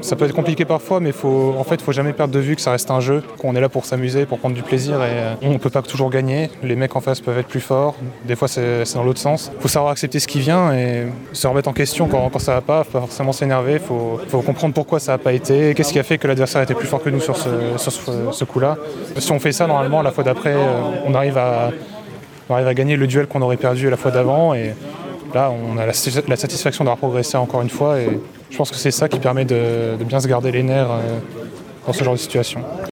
Ça peut être compliqué parfois, mais faut jamais perdre de vue que ça reste un jeu, qu'on est là pour s'amuser, pour prendre du plaisir et on peut pas toujours gagner. Les mecs en face peuvent être plus forts, des fois c'est dans l'autre sens. Faut savoir accepter ce qui vient et se remettre en question quand ça va pas forcément s'énerver. Faut comprendre pourquoi ça a pas été, qu'est-ce qui a fait que l'adversaire était plus fort que nous sur ce coup-là. Si on fait ça, normalement, la fois d'après, on arrive à gagner le duel qu'on aurait perdu la fois d'avant. Et là, on a la satisfaction d'avoir progressé encore une fois. Et je pense que c'est ça qui permet de bien se garder les nerfs dans ce genre de situation.